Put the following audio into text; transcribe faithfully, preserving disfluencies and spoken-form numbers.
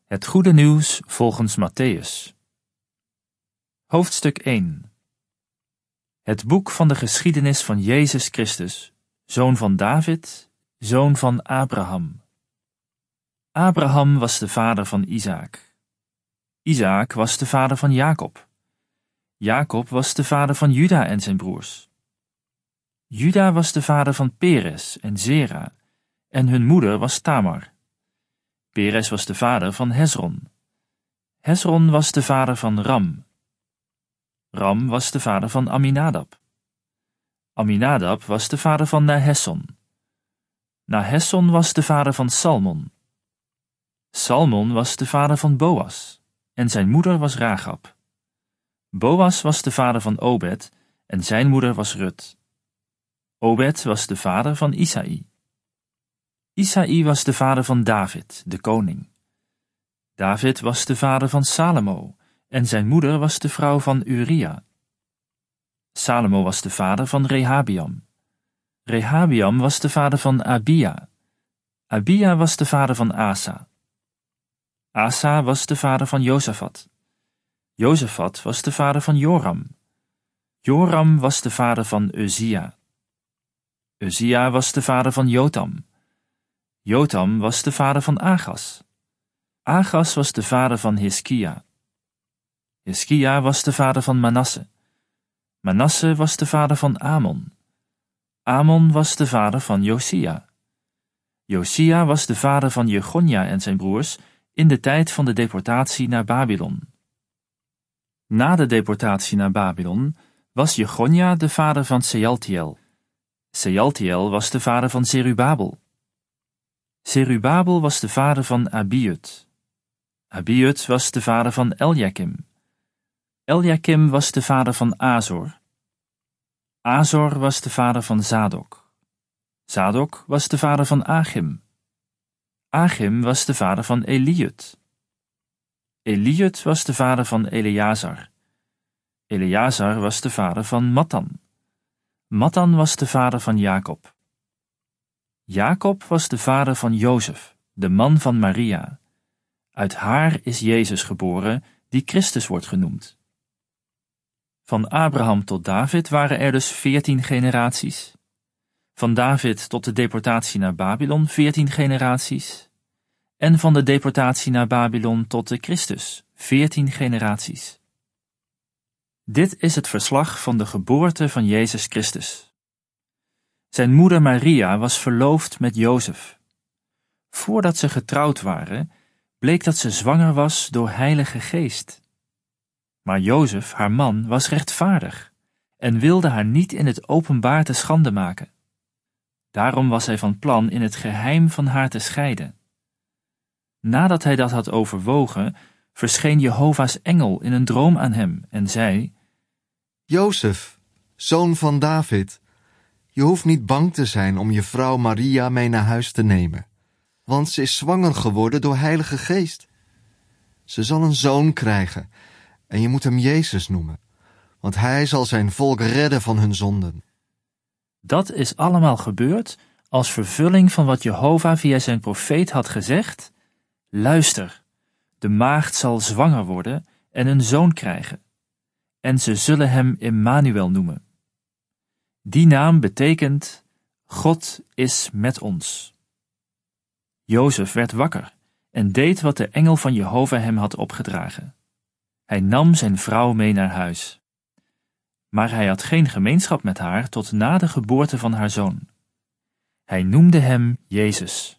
Het goede nieuws volgens Mattheüs. Hoofdstuk één. Het boek van de geschiedenis van Jezus Christus, zoon van David, zoon van Abraham. Abraham was de vader van Isaak. Isaak was de vader van Jacob. Jacob was de vader van Juda en zijn broers. Juda was de vader van Peres en Zera, en hun moeder was Tamar. Peres was de vader van Hezron. Hezron was de vader van Ram. Ram was de vader van Aminadab. Aminadab was de vader van Nahesson. Nahesson was de vader van Salmon. Salmon was de vader van Boas, en zijn moeder was Ragab. Boas was de vader van Obed, en zijn moeder was Rut. Obed was de vader van Isaï. Isaï was de vader van David, de koning. David was de vader van Salomo, en zijn moeder was de vrouw van Uria. Salomo was de vader van Rehabiam. Rehabiam was de vader van Abia. Abia was de vader van Asa. Asa was de vader van Jozafat. Jozafat was de vader van Joram. Joram was de vader van Uzia. Uzia was de vader van Jotam. Jotam was de vader van Agas. Agas was de vader van Hiskia. Hiskia was de vader van Manasse. Manasse was de vader van Amon. Amon was de vader van Josia. Josia was de vader van Jegonja en zijn broers in de tijd van de deportatie naar Babylon. Na de deportatie naar Babylon was Jegonja de vader van Sealtiel. Sealtiel was de vader van Zerubabel. Zerubabel was de vader van Abiud. Abiud was de vader van Eljakim. Eljakim was de vader van Azor. Azor was de vader van Zadok. Zadok was de vader van Achim. Achim was de vader van Eliud. Eliud was de vader van Eleazar. Eleazar was de vader van Mattan. Mattan was de vader van Jacob. Jacob was de vader van Jozef, de man van Maria. Uit haar is Jezus geboren, die Christus wordt genoemd. Van Abraham tot David waren er dus veertien generaties. Van David tot de deportatie naar Babylon veertien generaties. En van de deportatie naar Babylon tot de Christus veertien generaties. Dit is het verslag van de geboorte van Jezus Christus. Zijn moeder Maria was verloofd met Jozef. Voordat ze getrouwd waren, bleek dat ze zwanger was door Heilige Geest. Maar Jozef, haar man, was rechtvaardig en wilde haar niet in het openbaar te schande maken. Daarom was hij van plan in het geheim van haar te scheiden. Nadat hij dat had overwogen, verscheen Jehova's engel in een droom aan hem en zei: Jozef, zoon van David, je hoeft niet bang te zijn om je vrouw Maria mee naar huis te nemen, want ze is zwanger geworden door Heilige Geest. Ze zal een zoon krijgen en je moet hem Jezus noemen, want hij zal zijn volk redden van hun zonden. Dat is allemaal gebeurd als vervulling van wat Jehova via zijn profeet had gezegd: luister, de maagd zal zwanger worden en een zoon krijgen, en ze zullen hem Immanuel noemen. Die naam betekent: God is met ons. Jozef werd wakker en deed wat de engel van Jehova hem had opgedragen. Hij nam zijn vrouw mee naar huis. Maar hij had geen gemeenschap met haar tot na de geboorte van haar zoon. Hij noemde hem Jezus.